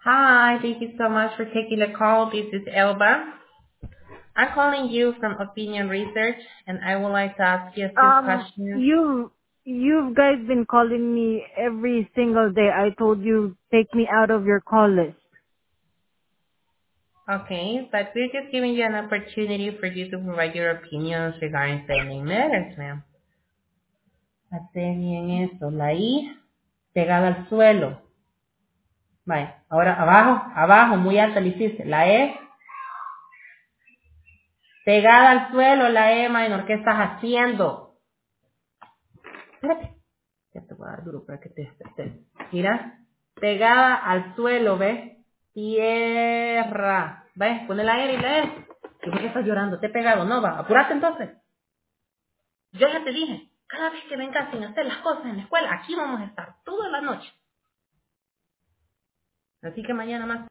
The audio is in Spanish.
Hi, thank you so much for taking the call. This is Elba. I'm calling you from Opinion Research, and I would like to ask you a few Um, questions. you you guys been calling me every single day. I told you take me out of your call list. Okay, but we're just giving you an opportunity for you to provide your opinions regarding spending matters, ma'am. Hace bien eso. La I pegada al suelo. Vaya, ahora abajo, abajo, muy alta le hiciste. La E pegada al suelo, la E minor. ¿Qué estás haciendo? Espérate. Ya te voy a dar duro para que te despertes. Mira, pegada al suelo, ¿ves? Tierra. ¿Ves? Pone la R y la E. ¿Y por qué estás llorando? Te he pegado. No, va. Apúrate entonces. Yo ya te dije, cada vez que vengas sin hacer las cosas en la escuela, aquí vamos a estar toda la noche. Así que mañana más